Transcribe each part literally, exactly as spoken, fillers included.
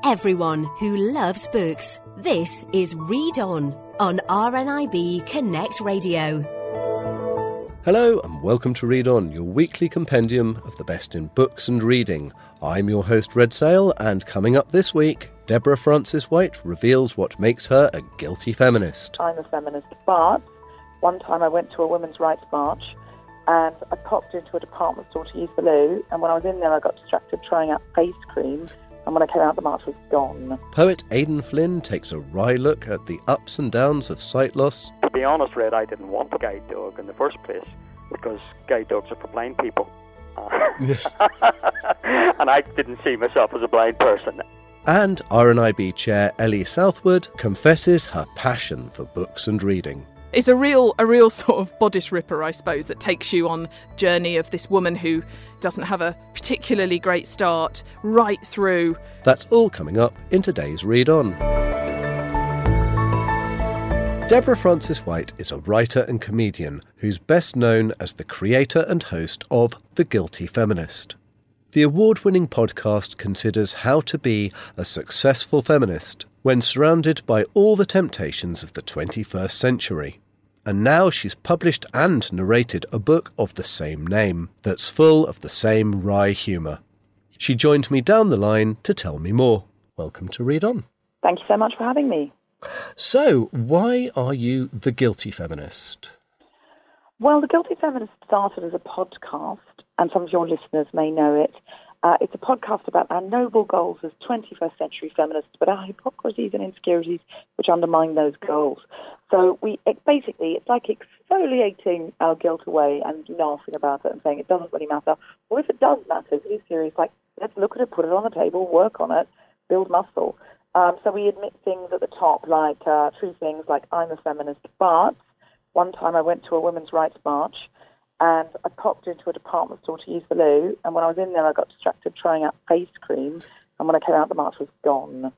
everyone who loves books. This is Read On on R N I B Connect Radio. Hello and welcome to Read On, your weekly compendium of the best in books and reading. I'm your host Red Sail, and coming up this week, Deborah Frances-White reveals what makes her a guilty feminist. I'm a feminist, but one time I went to a women's rights march and I popped into a department store to use the loo, and when I was in there I got distracted trying out face cream, and when I came out the march was gone. Poet Aidan Flynn takes a wry look at the ups and downs of sight loss. To be honest, Red, I didn't want a guide dog in the first place because guide dogs are for blind people. Uh, yes. And I didn't see myself as a blind person. And R N I B Chair Ellie Southwood confesses her passion for books and reading. It's a real a real sort of bodice ripper, I suppose, that takes you on journey of this woman who doesn't have a particularly great start right through. That's all coming up in today's Read On. Deborah Frances-White is a writer and comedian who's best known as the creator and host of The Guilty Feminist. The award-winning podcast considers how to be a successful feminist when surrounded by all the temptations of the twenty-first century. And now she's published and narrated a book of the same name that's full of the same wry humour. She joined me down the line to tell me more. Welcome to Read On. Thank you so much for having me. So, why are you the guilty feminist? Well, The Guilty Feminist started as a podcast, and some of your listeners may know it. Uh, it's a podcast about our noble goals as twenty-first century feminists, but our hypocrisies and insecurities which undermine those goals. So we it basically, it's like exfoliating our guilt away and laughing about it and saying it doesn't really matter. Or if it does matter, if it is serious, like, let's look at it, put it on the table, work on it, build muscle. Um, so we admit things at the top, like uh, true things like I'm a feminist, but one time I went to a women's rights march and I popped into a department store to use the loo, and when I was in there I got distracted trying out face cream, and when I came out the march was gone.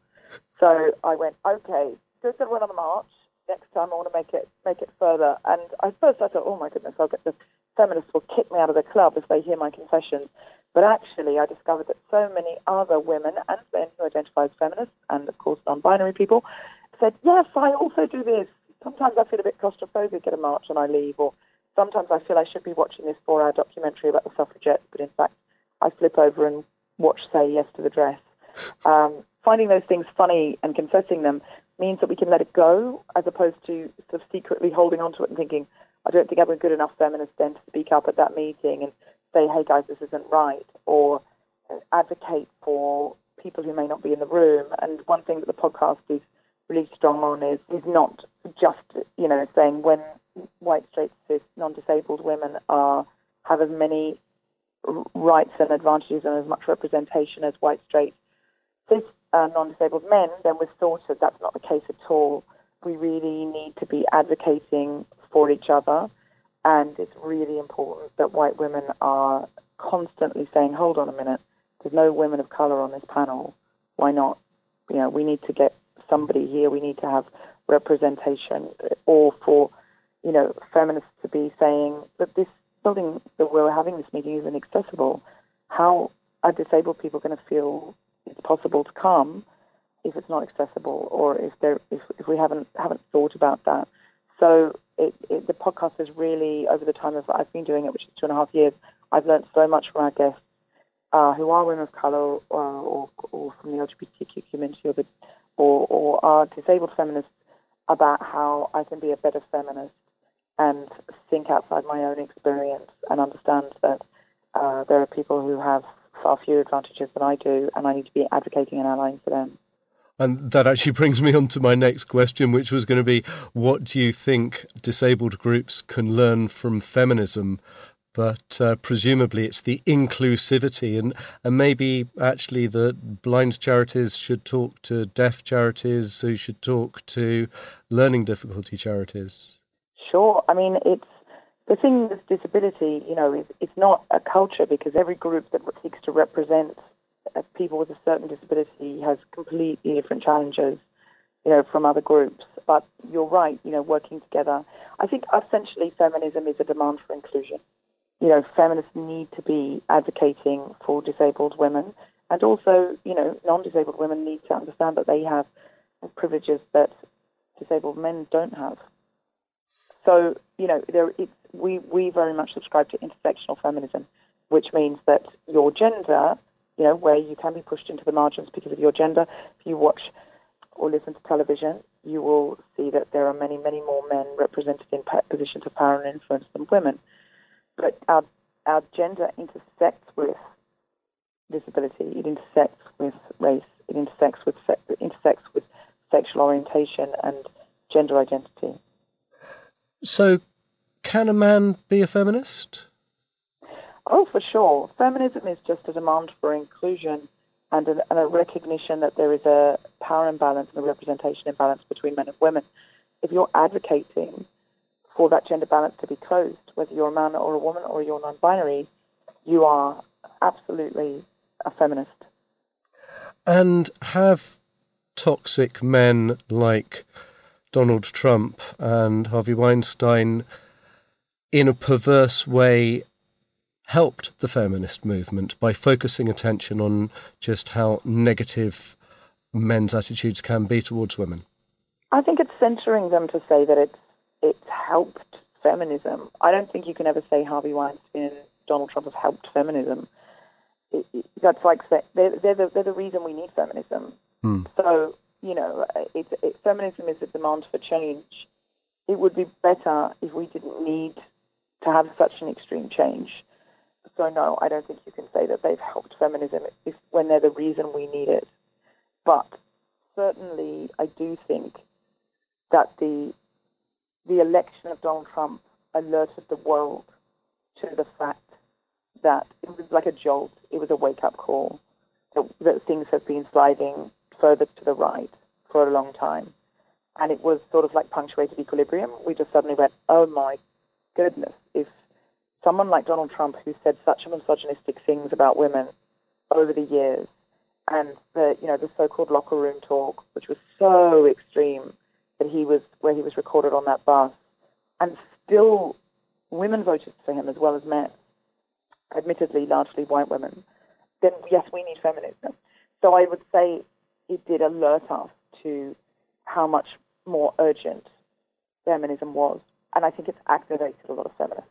So I went, okay, good that I went on the march, next time I want to make it make it further. And at first I thought, oh my goodness, I'll get the feminists will kick me out of the club if they hear my confessions. But actually I discovered that so many other women and men who identify as feminists, and of course non-binary people, said, yes, I also do this. Sometimes I feel a bit claustrophobic at a march and I leave, or sometimes I feel I should be watching this four-hour documentary about the suffragettes, but in fact I flip over and watch Say Yes to the Dress. Um, finding those things funny and confessing them means that we can let it go, as opposed to sort of secretly holding on to it and thinking, I don't think I'm a good enough feminist then to speak up at that meeting and say, hey guys, this isn't right, or advocate for people who may not be in the room. And one thing that the podcast is really strong on is, is not just, you know, saying when white, straight, cis, non-disabled women are have as many rights and advantages and as much representation as white, straight, cis, uh, non-disabled men, then we're sorted. That's not the case at all. We really need to be advocating for each other, and it's really important that white women are constantly saying, hold on a minute, there's no women of colour on this panel. Why not? You know, we need to get somebody here. We need to have representation, or for, you know, feminists to be saying that this building that we're having this meeting isn't accessible. How are disabled people going to feel it's possible to come if it's not accessible, or if there if, if we haven't haven't thought about that? So it, it, the podcast is really, over the time of I've been doing it, which is two and a half years, I've learned so much from our guests uh, who are women of colour, or, or, or from the L G B T Q community, or, the, or, or are disabled feminists, about how I can be a better feminist and think outside my own experience and understand that uh, there are people who have far fewer advantages than I do, and I need to be advocating and allying for them. And that actually brings me on to my next question, which was going to be, what do you think disabled groups can learn from feminism? But uh, presumably it's the inclusivity, and, and maybe actually that blind charities should talk to deaf charities, who should talk to learning difficulty charities. Sure. I mean, it's the thing with disability, you know, it's, it's not a culture, because every group that seeks to represent people with a certain disability has completely different challenges, you know, from other groups. But you're right, you know, working together. I think essentially feminism is a demand for inclusion. You know, feminists need to be advocating for disabled women And also, you know, non-disabled women need to understand that they have privileges that disabled men don't have. So, you know, there it's, we, we very much subscribe to intersectional feminism, which means that your gender, you know, where you can be pushed into the margins because of your gender, if you watch or listen to television, you will see that there are many, many more men represented in positions of power and influence than women. But our, our gender intersects with disability, it intersects with race, it intersects with se- it intersects with sexual orientation and gender identity. So, can a man be a feminist? Oh, for sure. Feminism is just a demand for inclusion and a, and a recognition that there is a power imbalance and a representation imbalance between men and women. If you're advocating for that gender balance to be closed, whether you're a man or a woman or you're non-binary, you are absolutely a feminist. And have toxic men like Donald Trump and Harvey Weinstein, in a perverse way, helped the feminist movement by focusing attention on just how negative men's attitudes can be towards women? I think it's censoring them to say that it's it's helped feminism. I don't think you can ever say Harvey Weinstein and Donald Trump have helped feminism. It, it, that's like they're, they're, the, they're the reason we need feminism. Hmm. So, you know, it's, it, feminism is a demand for change. It would be better if we didn't need to have such an extreme change. So, no, I don't think you can say that they've helped feminism if, when they're the reason we need it. But certainly I do think that the the election of Donald Trump alerted the world to the fact that it was like a jolt. It was a wake-up call that, that things have been sliding further to the right for a long time. And it was sort of like punctuated equilibrium. We just suddenly went, oh my goodness, if someone like Donald Trump, who said such misogynistic things about women over the years, and the, you know, the so-called locker room talk, which was so extreme, that he was, where he was recorded on that bus, and still women voted for him as well as men, admittedly largely white women, then yes, we need feminism. So I would say it did alert us to how much more urgent feminism was, and I think it's activated a lot of feminists.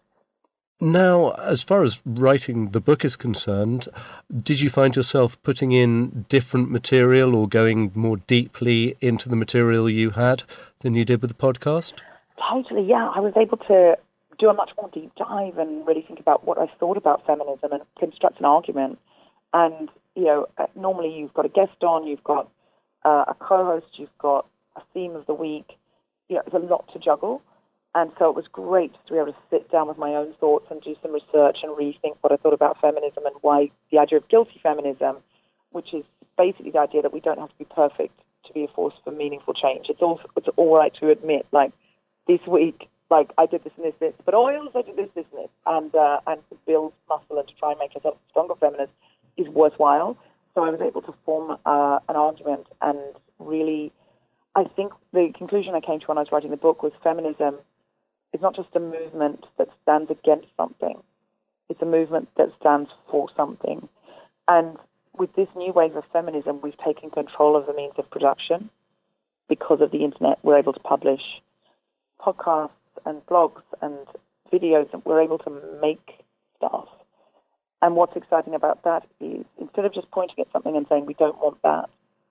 Now, as far as writing the book is concerned, did you find yourself putting in different material or going more deeply into the material you had than you did with the podcast? Totally, yeah. I was able to do a much more deep dive and really think about what I thought about feminism and construct an argument. And, you know, normally you've got a guest on, you've got uh, a co-host, you've got a theme of the week. You know, there's a lot to juggle. And so it was great to be able to sit down with my own thoughts and do some research and rethink what I thought about feminism and why the idea of guilty feminism, which is basically the idea that we don't have to be perfect to be a force for meaningful change. It's all, it's all right to admit, like, this week, like, I did this and this, this, but I also did this, this, and this. And, uh, and to build muscle and to try and make yourself a stronger feminist is worthwhile. So I was able to form uh, an argument, and really, I think the conclusion I came to when I was writing the book was feminism is not just a movement that stands against something. It's a movement that stands for something. And with this new wave of feminism, we've taken control of the means of production. Because of the internet, we're able to publish podcasts and blogs and videos, and we're able to make stuff. And what's exciting about that is, instead of just pointing at something and saying we don't want that,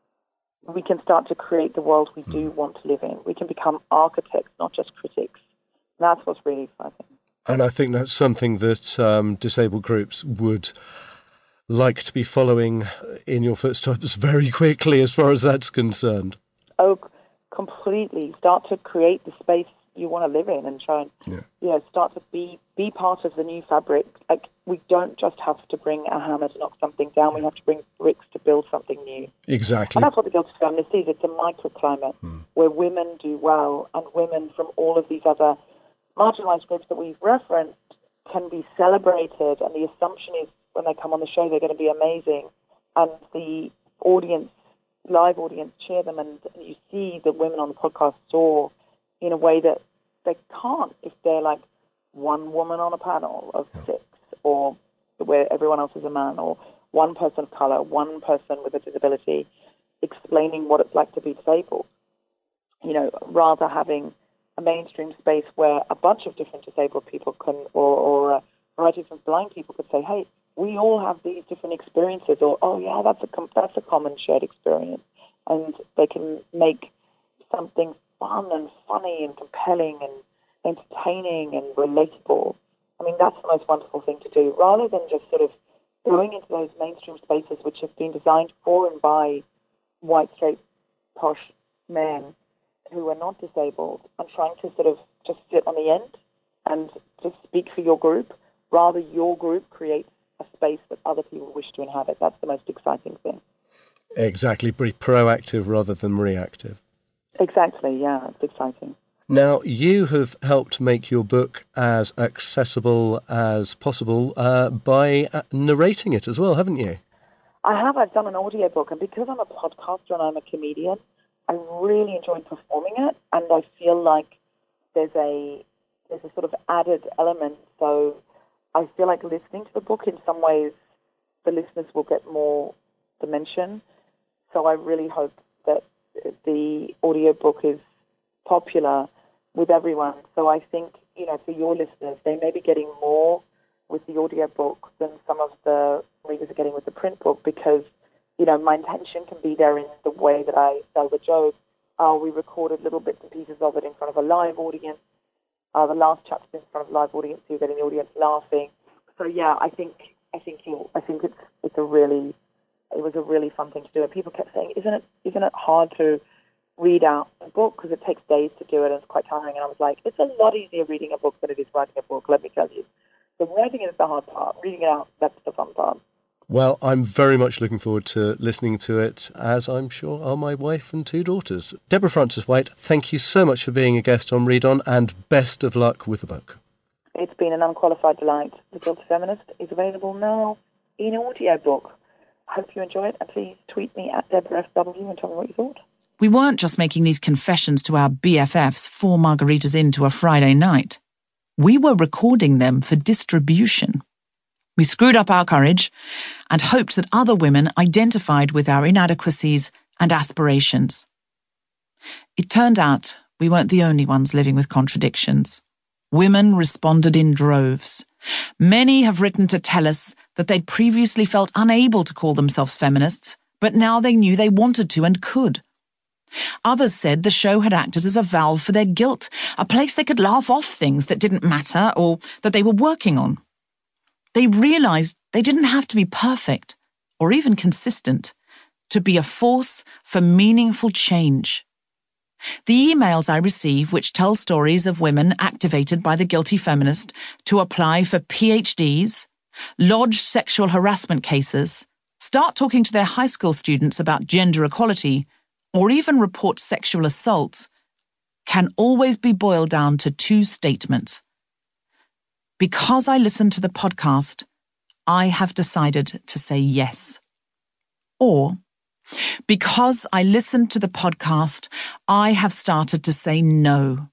we can start to create the world we do want to live in. We can become architects, not just critics. That's what's really exciting. And I think that's something that um, disabled groups would like to be following in your footsteps very quickly as far as that's concerned. Oh, completely. Start to create the space you want to live in and try and yeah. you know, start to be, be part of the new fabric. Like, we don't just have to bring a hammer to knock something down. We have to bring bricks to build something new. Exactly. And that's what the Guilty Feminist is. It's a microclimate hmm. where women do well, and women from all of these other marginalised groups that we've referenced can be celebrated, and the assumption is when they come on the show they're going to be amazing, and the audience, live audience, cheer them, and you see the women on the podcast soar in a way that they can't if they're like one woman on a panel of six, or where everyone else is a man, or one person of colour, one person with a disability, explaining what it's like to be disabled. You know, rather having a mainstream space where a bunch of different disabled people can, or, or a variety of different blind people could say, hey, we all have these different experiences, or, oh yeah, that's a, com- that's a common shared experience. And they can make something fun and funny and compelling and entertaining and relatable. I mean, that's the most wonderful thing to do, rather than just sort of going into those mainstream spaces which have been designed for and by white, straight, posh men who are not disabled, and trying to sort of just sit on the end and just speak for your group. Rather, your group creates a space that other people wish to inhabit. That's the most exciting thing. Exactly, be proactive rather than reactive. Exactly, yeah, it's exciting. Now, you have helped make your book as accessible as possible uh, by uh, narrating it as well, haven't you? I have. I've done an audiobook, and because I'm a podcaster and I'm a comedian, I really enjoy performing it, and I feel like there's a there's a sort of added element. So I feel like listening to the book, in some ways, the listeners will get more dimension. So I really hope that the audiobook is popular with everyone. So I think, you know, for your listeners, they may be getting more with the audiobook than some of the readers are getting with the print book, because, you know, my intention can be there in the way that I tell the joke. Uh, we recorded little bits and pieces of it in front of a live audience. Uh, the last chapter's in front of a live audience, so you're getting the audience laughing. So yeah, I think I think you I think it's it's a really it was a really fun thing to do. And people kept saying, isn't it isn't it hard to read out a book, because it takes days to do it and it's quite tiring? And I was like, it's a lot easier reading a book than it is writing a book, let me tell you. So writing is the hard part. Reading it out, that's the fun part. Well, I'm very much looking forward to listening to it, as I'm sure are my wife and two daughters. Deborah Frances-White, thank you so much for being a guest on Read On, and best of luck with the book. It's been an unqualified delight. The Guilty Feminist is available now in audiobook. I hope you enjoy it, and please tweet me at Deborah F W and tell me what you thought. We weren't just making these confessions to our B F Fs four margaritas into a Friday night. We were recording them for distribution. We screwed up our courage and hoped that other women identified with our inadequacies and aspirations. It turned out we weren't the only ones living with contradictions. Women responded in droves. Many have written to tell us that they'd previously felt unable to call themselves feminists, but now they knew they wanted to and could. Others said the show had acted as a valve for their guilt, a place they could laugh off things that didn't matter or that they were working on. They realised they didn't have to be perfect or even consistent to be a force for meaningful change. The emails I receive, which tell stories of women activated by the Guilty Feminist to apply for P H Ds, lodge sexual harassment cases, start talking to their high school students about gender equality, or even report sexual assaults, can always be boiled down to two statements. Because I listened to the podcast, I have decided to say yes. Or, because I listened to the podcast, I have started to say no.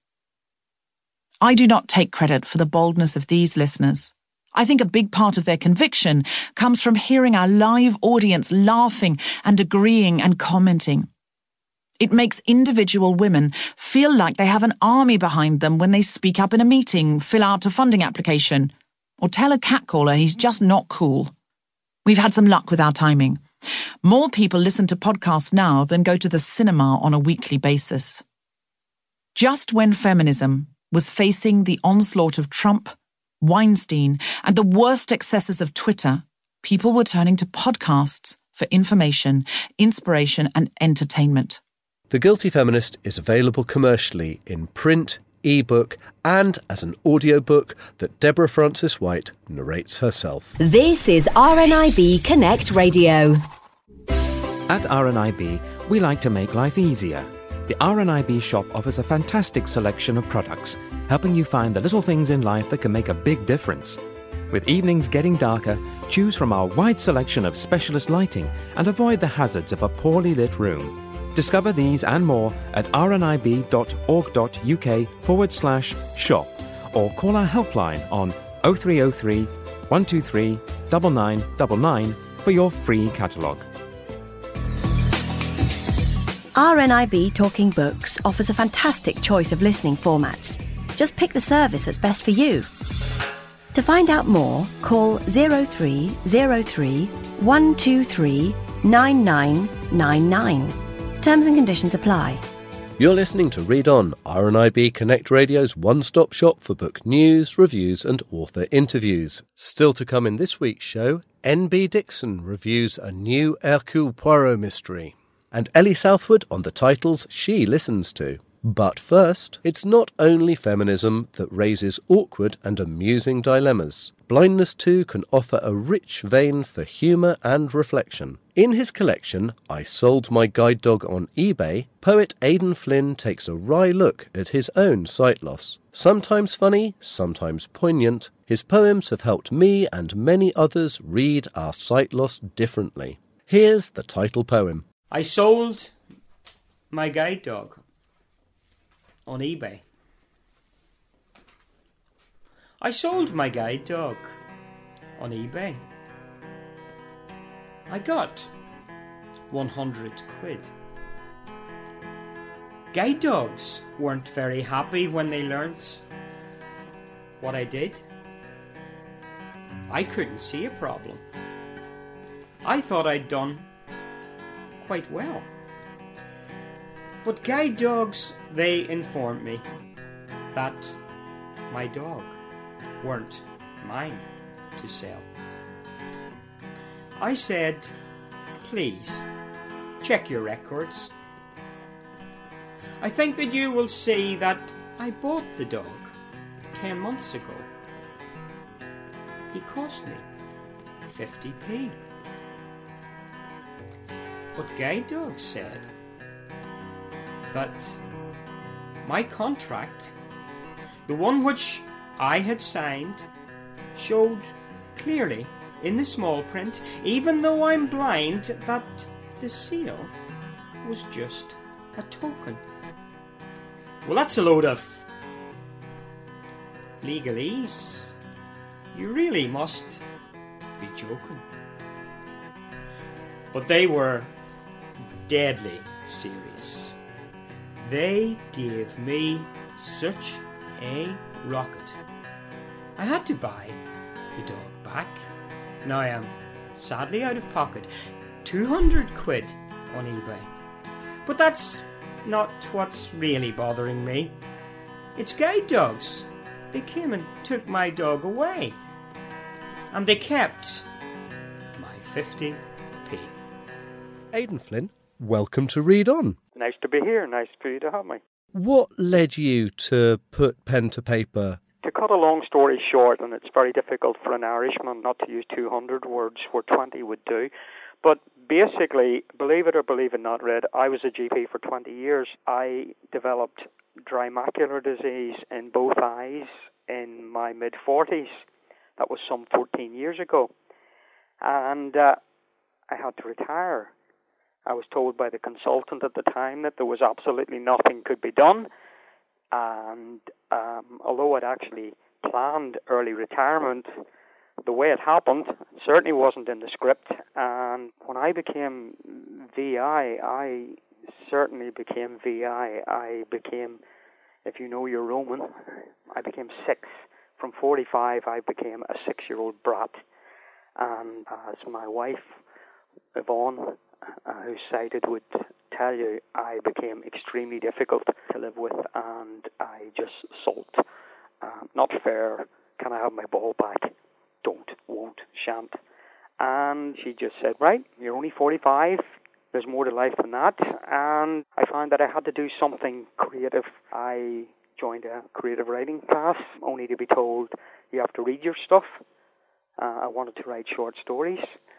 I do not take credit for the boldness of these listeners. I think a big part of their conviction comes from hearing our live audience laughing and agreeing and commenting. It makes individual women feel like they have an army behind them when they speak up in a meeting, fill out a funding application, or tell a catcaller he's just not cool. We've had some luck with our timing. More people listen to podcasts now than go to the cinema on a weekly basis. Just when feminism was facing the onslaught of Trump, Weinstein, and the worst excesses of Twitter, people were turning to podcasts for information, inspiration, and entertainment. The Guilty Feminist is available commercially in print, ebook, and as an audiobook that Deborah Frances-White narrates herself. This is R N I B Connect Radio. At R N I B, we like to make life easier. The R N I B shop offers a fantastic selection of products, helping you find the little things in life that can make a big difference. With evenings getting darker, choose from our wide selection of specialist lighting and avoid the hazards of a poorly lit room. Discover these and more at rnib.org.uk forward slash shop or call our helpline on oh three oh three, one two three, nine nine nine nine for your free catalogue. R N I B Talking Books offers a fantastic choice of listening formats. Just pick the service that's best for you. To find out more, call zero three zero three, one two three, nine nine nine nine. Terms and conditions apply. You're listening to Read On, R N I B Connect Radio's one-stop shop for book news, reviews and author interviews. Still to come in this week's show, N B Dixon reviews a new Hercule Poirot mystery, and Ellie Southwood on the titles she listens to. But first, it's not only feminism that raises awkward and amusing dilemmas. Blindness too can offer a rich vein for humour and reflection. In his collection, I Sold My Guide Dog on eBay, poet Aidan Flynn takes a wry look at his own sight loss. Sometimes funny, sometimes poignant, his poems have helped me and many others read our sight loss differently. Here's the title poem. I sold my guide dog on eBay. I sold my guide dog on eBay. I got one hundred quid. Guide dogs weren't very happy when they learnt what I did. I couldn't see a problem. I thought I'd done quite well. But guide dogs, they informed me that my dog weren't mine to sell. I said, please, check your records. I think that you will see that I bought the dog ten months ago. He cost me fifty p. But guide dog said that my contract, the one which I had signed, showed clearly in the small print, even though I'm blind, that the seal was just a token. Well, that's a load of legalese. You really must be joking. But they were deadly serious. They gave me such a rocket. I had to buy the dog back. Now I am sadly out of pocket. two hundred quid on eBay. But that's not what's really bothering me. It's guide dogs. They came and took my dog away. And they kept my fifty p. Aidan Flynn, welcome to Read On. Nice to be here. Nice for you to have me. What led you to put pen to paper? To cut a long story short, and it's very difficult for an Irishman not to use two hundred words where twenty would do, but basically, believe it or believe it not, Red, I was a G P for twenty years. I developed dry macular disease in both eyes in my mid-forties. That was some fourteen years ago. And uh, I had to retire. I was told by the consultant at the time that there was absolutely nothing could be done. And um, although I'd actually planned early retirement, the way it happened certainly wasn't in the script. And when I became V I, I certainly became V I. I became, if you know your Roman, I became six. From forty-five, I became a six-year-old brat. And as my wife, Yvonne, uh, who's sighted, would tell you, I became extremely difficult to live with, and I just sulked. Uh, not fair. Can I have my ball back? Don't, won't, shan't. And she just said, right, you're only forty-five. There's more to life than that. And I found that I had to do something creative. I joined a creative writing class, only to be told you have to read your stuff. Uh, I wanted to write short stories,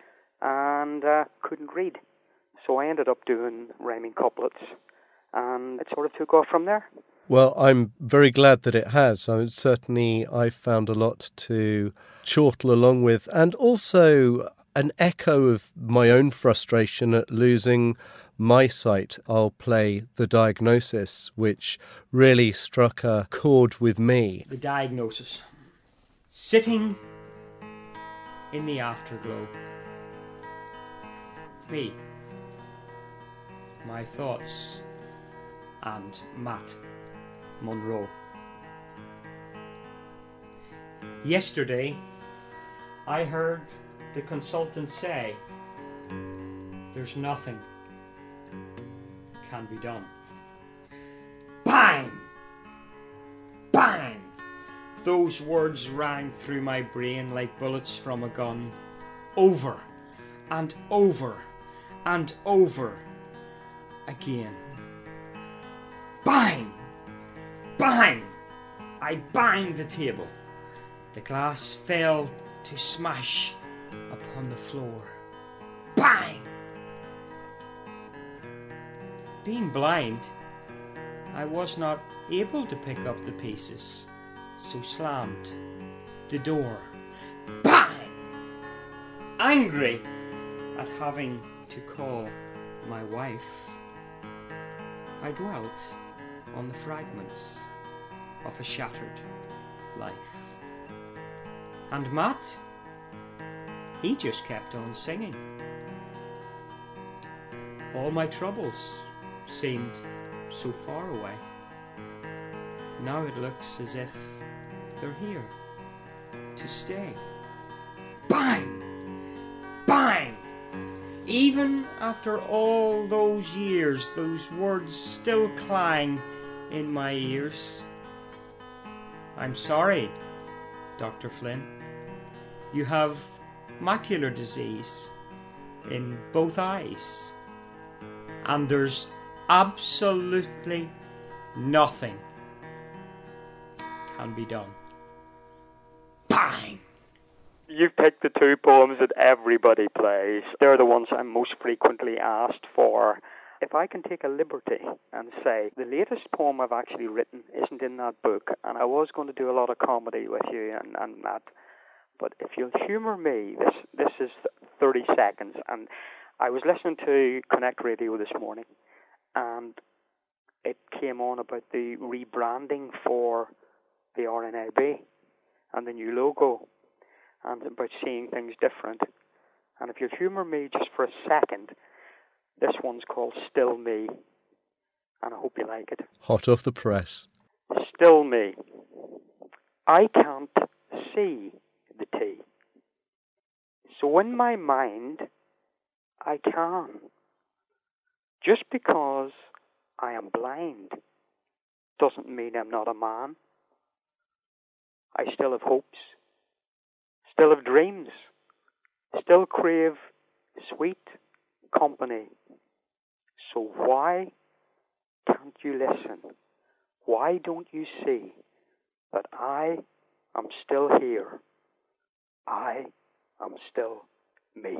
and uh, couldn't read. So I ended up doing rhyming couplets, and it sort of took off from there. Well, I'm very glad that it has. I mean, certainly I found a lot to chortle along with, and also an echo of my own frustration at losing my sight. I'll play The Diagnosis, which really struck a chord with me. The Diagnosis. Sitting in the afterglow, me, my thoughts, and Matt Monro. Yesterday, I heard the consultant say, there's nothing can be done. Bang! Bang! Those words rang through my brain like bullets from a gun, over and over and over again. Bang! Bang! I banged the table. The glass fell to smash upon the floor. Bang! Being blind, I was not able to pick up the pieces, so slammed the door. Bang! Angry at having to call my wife, I dwelt on the fragments of a shattered life. And Matt, he just kept on singing. All my troubles seemed so far away. Now it looks as if they're here to stay. Bang! Bang! Even after all those years, those words still clang in my ears. I'm sorry, Doctor Flynn. You have macular disease in both eyes, and there's absolutely nothing can be done. Bang! You've picked the two poems that everybody plays. They're the ones I'm most frequently asked for. If I can take a liberty and say the latest poem I've actually written isn't in that book, and I was going to do a lot of comedy with you and, and that, but if you'll humour me, this this is thirty seconds, and I was listening to Connect Radio this morning, and it came on about the rebranding for the R N I B and the new logo, and about seeing things different. And if you'll humour me just for a second, this one's called Still Me, and I hope you like it. Hot off the press. Still me. I can't see the tea. So in my mind, I can. Just because I am blind doesn't mean I'm not a man. I still have hopes, still have dreams, still crave sweet company. So why can't you listen? Why don't you see that I am still here? I am still me.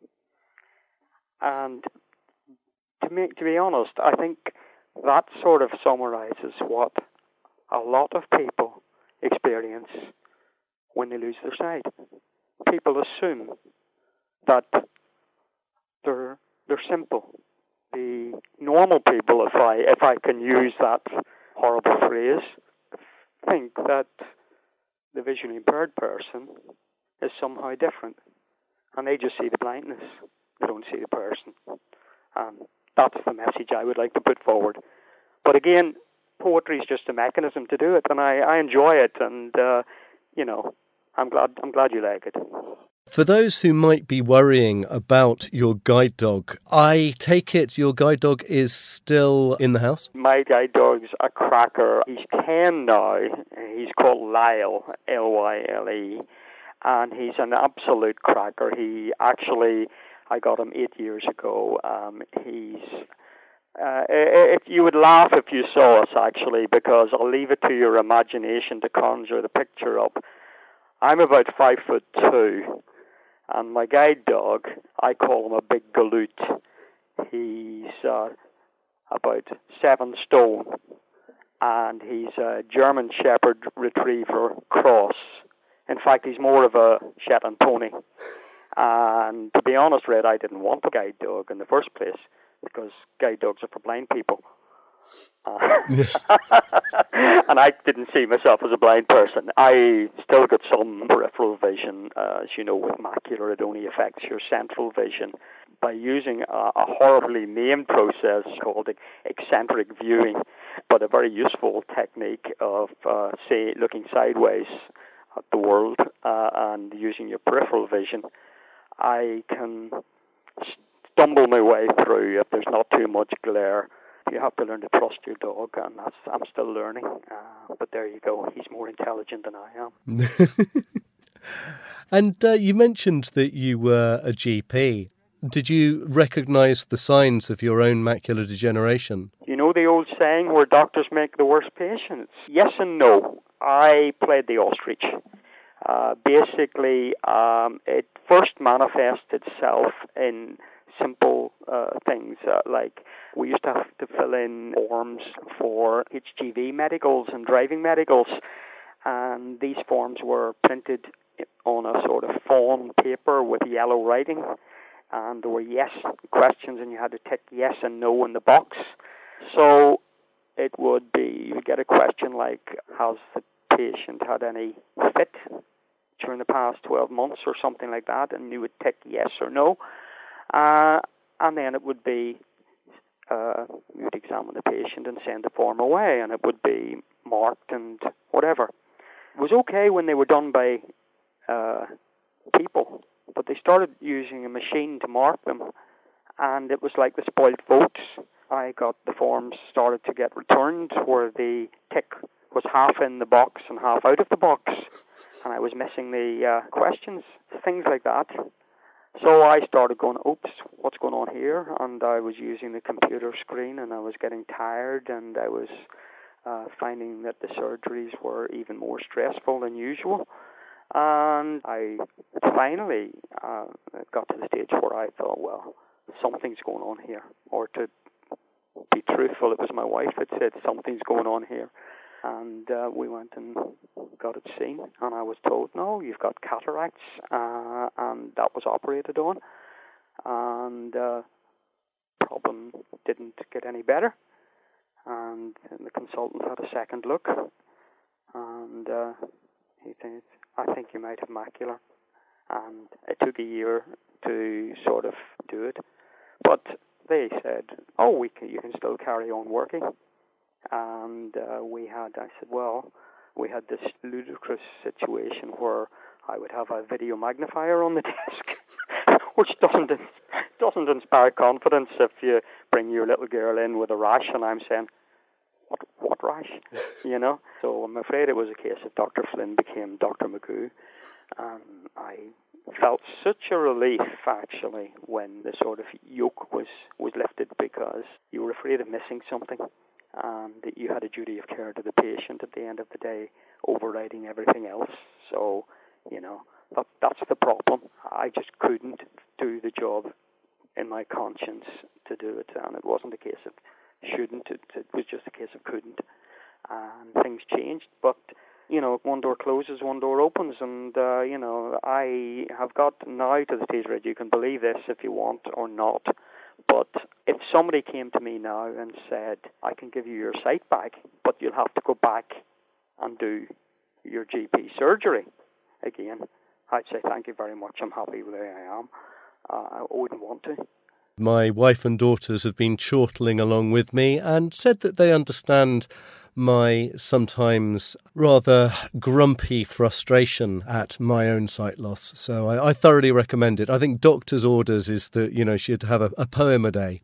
And to me, to be honest, I think that sort of summarizes what a lot of people experience when they lose their sight. People assume that they're they're simple. The normal people, if I if I can use that horrible phrase, think that the visually impaired person is somehow different, and they just see the blindness. They don't see the person, and that's the message I would like to put forward. But again, poetry is just a mechanism to do it, and I, I enjoy it, and uh, you know, I'm glad I'm glad you like it. For those who might be worrying about your guide dog, I take it your guide dog is still in the house? My guide dog's a cracker. He's ten now. He's called Lyle, L Y L E, and he's an absolute cracker. He actually, I got him eight years ago. Um, he's, uh, it, you would laugh if you saw us, actually, because I'll leave it to your imagination to conjure the picture up. I'm about five foot two. And my guide dog, I call him a big galoot. He's uh, about seven stone, and he's a German Shepherd Retriever cross. In fact, he's more of a Shetland pony. And to be honest, Red, I didn't want a guide dog in the first place because guide dogs are for blind people. Uh, Yes. and I didn't see myself as a blind person. I still got some peripheral vision. Uh, as you know, with macular, it only affects your central vision. By using a, a horribly named process called eccentric viewing, but a very useful technique of, uh, say, looking sideways at the world uh, and using your peripheral vision, I can stumble my way through if there's not too much glare. You have to learn to trust your dog, and that's, I'm still learning. Uh, but there you go. He's more intelligent than I am. And uh, you mentioned that you were a G P. Did you recognise the signs of your own macular degeneration? You know the old saying where doctors make the worst patients? Yes and no. I played the ostrich. Uh, basically, um, it first manifested itself in simple uh, things uh, like we used to have to fill in forms for H G V medicals and driving medicals, and these forms were printed on a sort of fawn paper with yellow writing, and there were yes questions and you had to tick yes and no in the box. So it would be, you would get a question like, has the patient had any fit during the past twelve months or something like that, and you would tick yes or no. Uh, and then it would be, uh, you would examine the patient and send the form away, and it would be marked and whatever. It was okay when they were done by uh, people, but they started using a machine to mark them, and it was like the spoilt votes. I got the forms started to get returned where the tick was half in the box and half out of the box, and I was missing the uh, questions, things like that. So I started going, oops, what's going on here? And I was using the computer screen, and I was getting tired, and I was uh, finding that the surgeries were even more stressful than usual. And I finally uh, got to the stage where I thought, well, something's going on here. Or to be truthful, it was my wife that said, something's going on here. And uh, we went and got it seen, and I was told, no, you've got cataracts, uh, and that was operated on, and uh, problem didn't get any better, and the consultant had a second look, and uh, he said, I think you might have macular, and it took a year to sort of do it, but they said, oh, we can, you can still carry on working. And uh, we had, I said, well, we had this ludicrous situation where I would have a video magnifier on the desk, which doesn't doesn't inspire confidence if you bring your little girl in with a rash, and I'm saying, what what rash? You know? So I'm afraid it was a case of Doctor Flynn became Doctor Magoo, and I felt such a relief, actually, when the sort of yoke was, was lifted, because you were afraid of missing something. And that you had a duty of care to the patient at the end of the day, overriding everything else. So, you know, that, that's the problem. I just couldn't do the job in my conscience to do it, and it wasn't a case of shouldn't, it, it was just a case of couldn't. And things changed, but, you know, one door closes, one door opens, and, uh, you know, I have got now to the stage where you can believe this if you want or not. But if somebody came to me now and said, I can give you your sight back, but you'll have to go back and do your G P surgery again, I'd say, thank you very much, I'm happy where I am. Uh, I wouldn't want to. My wife and daughters have been chortling along with me and said that they understand my sometimes rather grumpy frustration at my own sight loss. So I, I thoroughly recommend it. I think doctor's orders is that, you know, she'd have a, a poem a day.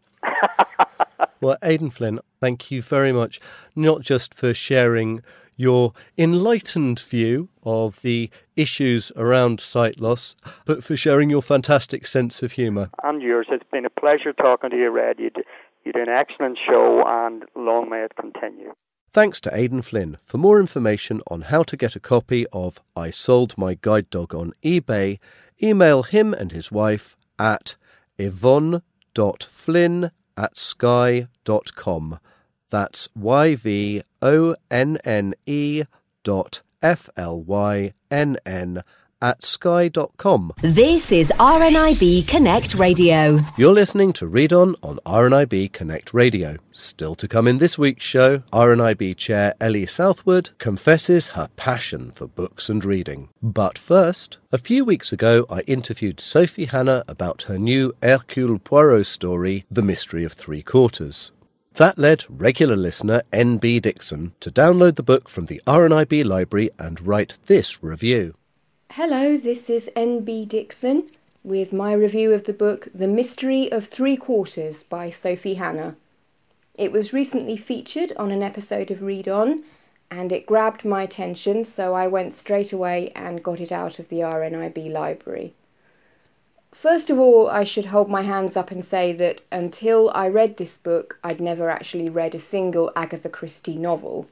Well, Aidan Flynn, thank you very much, not just for sharing your enlightened view of the issues around sight loss, but for sharing your fantastic sense of humour. And yours. It's been a pleasure talking to you, Red. You do, you do an excellent show, and long may it continue. Thanks to Aidan Flynn. For more information on how to get a copy of I Sold My Guide Dog on eBay, email him and his wife at yvonne dot flynn at sky dot com. That's Y V O N N E dot F L Y N N at sky dot com. This is R N I B Connect Radio. You're listening to Read On on R N I B Connect Radio. Still to come in this week's show, R N I B Chair Ellie Southwood confesses her passion for books and reading. But first, a few weeks ago I interviewed Sophie Hannah about her new Hercule Poirot story, The Mystery of Three Quarters. That led regular listener N B Dixon to download the book from the R N I B library and write this review. Hello, this is N B Dixon with my review of the book The Mystery of Three Quarters by Sophie Hannah. It was recently featured on an episode of Read On and it grabbed my attention, so I went straight away and got it out of the R N I B library. First of all, I should hold my hands up and say that until I read this book, I'd never actually read a single Agatha Christie novel.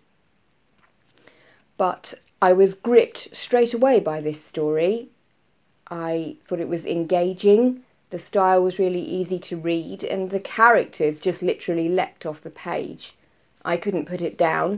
But I was gripped straight away by this story. I thought it was engaging, the style was really easy to read, and the characters just literally leapt off the page. I couldn't put it down.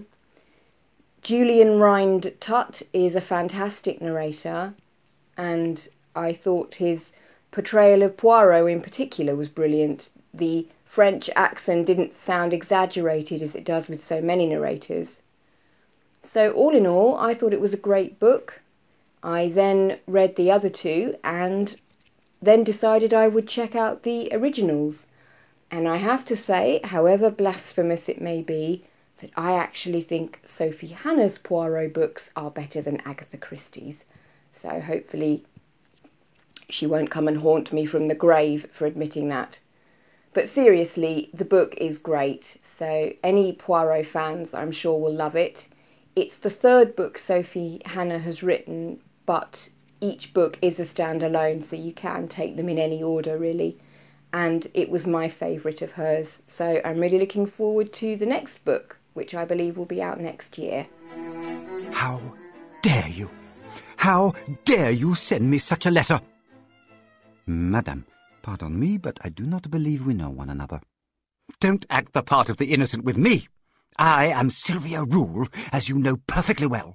Julian Rhind-Tutt is a fantastic narrator, and I thought his portrayal of Poirot in particular was brilliant. The French accent didn't sound exaggerated as it does with so many narrators. So all in all, I thought it was a great book. I then read the other two and then decided I would check out the originals. And I have to say, however blasphemous it may be, that I actually think Sophie Hannah's Poirot books are better than Agatha Christie's. So hopefully she won't come and haunt me from the grave for admitting that. But seriously, the book is great. So any Poirot fans, I'm sure, will love it. It's the third book Sophie Hannah has written, but each book is a standalone, so you can take them in any order, really. And it was my favourite of hers, so I'm really looking forward to the next book, which I believe will be out next year. How dare you? How dare you send me such a letter? Madam, pardon me, but I do not believe we know one another. Don't act the part of the innocent with me. I am Sylvia Rule, as you know perfectly well.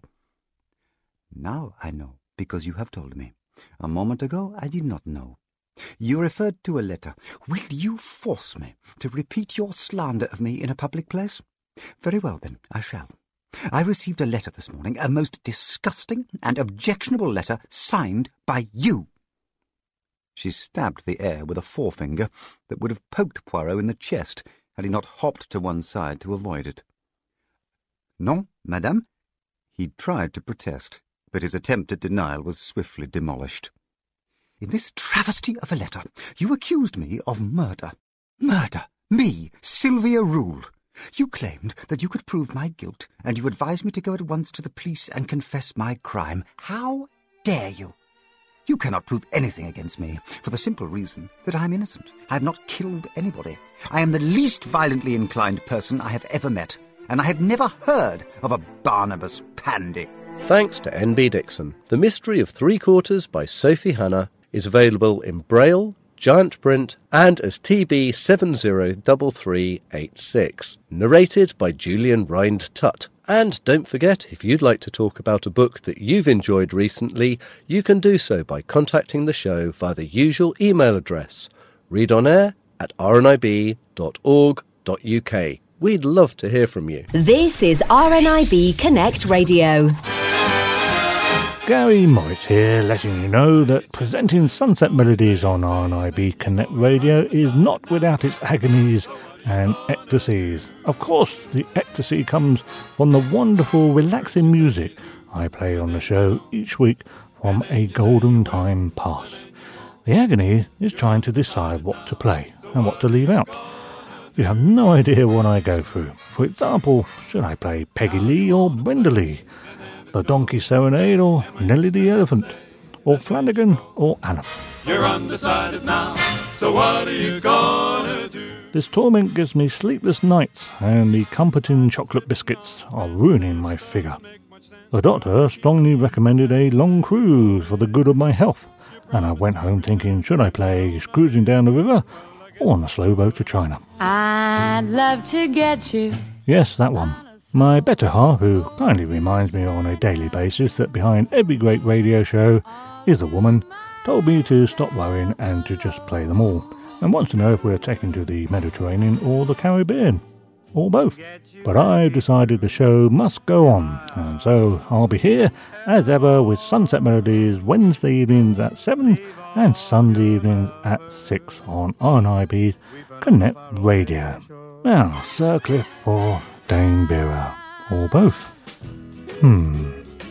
Now I know, because you have told me. A moment ago I did not know. You referred to a letter. Will you force me to repeat your slander of me in a public place? Very well, then, I shall. I received a letter this morning, a most disgusting and objectionable letter, signed by you. She stabbed the air with a forefinger that would have poked Poirot in the chest had he not hopped to one side to avoid it. Non, madame. He tried to protest, but his attempt at denial was swiftly demolished. In this travesty of a letter, you accused me of murder. Murder! Me, Sylvia Rule! You claimed that you could prove my guilt, and you advised me to go at once to the police and confess my crime. How dare you? You cannot prove anything against me, for the simple reason that I am innocent. I have not killed anybody. I am the least violently inclined person I have ever met, and I have never heard of a Barnabas Pandy. Thanks to N B Dixon. The Mystery of Three Quarters by Sophie Hannah is available in Braille, giant print, and as T B seven zero three three eight six, narrated by Julian Rhind-Tutt. And don't forget, if you'd like to talk about a book that you've enjoyed recently, you can do so by contacting the show via the usual email address, readonair at r n i b dot org dot u k. We'd love to hear from you. This is R N I B Connect Radio. Gary Morris here, letting you know that presenting Sunset Melodies on R N I B Connect Radio is not without its agonies and ecstasies. Of course, the ecstasy comes from the wonderful, relaxing music I play on the show each week from a golden time past. The agony is trying to decide what to play and what to leave out. You have no idea what I go through. For example, should I play Peggy Lee or Brenda Lee? The Donkey Serenade or Nellie the Elephant? Or Flanagan or Anna? You're undecided now, so what are you gonna do? This torment gives me sleepless nights, and the comforting chocolate biscuits are ruining my figure. The doctor strongly recommended a long cruise for the good of my health, and I went home thinking, should I play Cruising Down the River or On a Slow Boat to China? I'd love to get you. Yes, that one. My better half, who kindly reminds me on a daily basis that behind every great radio show is a woman, told me to stop worrying and to just play them all, and wants to know if we're taking to the Mediterranean or the Caribbean, or both. But I've decided the show must go on, and so I'll be here, as ever, with Sunset Melodies Wednesday evenings at seven and Sunday evenings at six on R N I B's Connect Radio. Now, Sir Cliff or Dame Vera, or both. Hmm.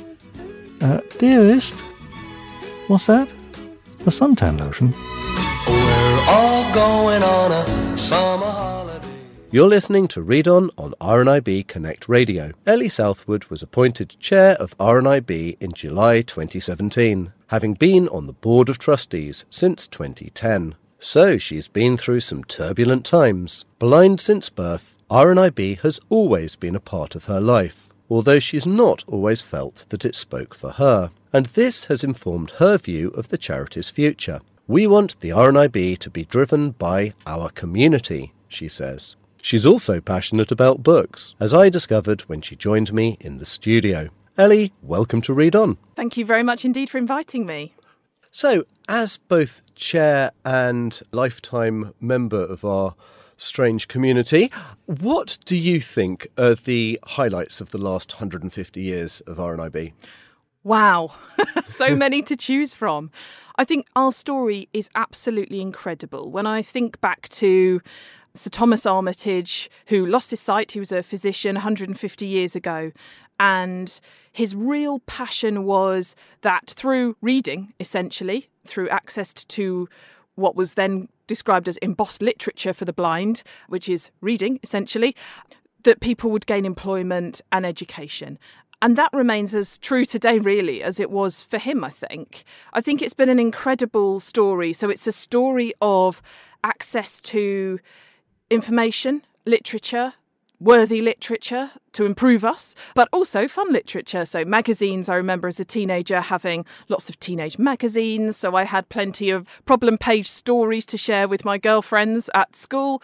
Uh, dearest, what's that? A suntan lotion? We're all going on a summer holiday. You're listening to Read On on R N I B Connect Radio. Ellie Southwood was appointed chair of R N I B in July twenty seventeen, having been on the board of trustees since twenty ten. So she's been through some turbulent times. Blind since birth, R N I B has always been a part of her life, although she's not always felt that it spoke for her. And this has informed her view of the charity's future. We want the R N I B to be driven by our community, she says. She's also passionate about books, as I discovered when she joined me in the studio. Ellie, welcome to Read On. Thank you very much indeed for inviting me. So, as both chair and lifetime member of our strange community, what do you think are the highlights of the last one hundred fifty years of R N I B? Wow, so many to choose from. I think our story is absolutely incredible. When I think back to Sir Thomas Armitage, who lost his sight, he was a physician one hundred fifty years ago, and his real passion was that through reading, essentially, through access to what was then described as embossed literature for the blind, which is reading, essentially, that people would gain employment and education. And that remains as true today, really, as it was for him, I think. I think it's been an incredible story. So it's a story of access to information, literature, worthy literature to improve us, but also fun literature. So magazines, I remember as a teenager having lots of teenage magazines. So I had plenty of problem page stories to share with my girlfriends at school.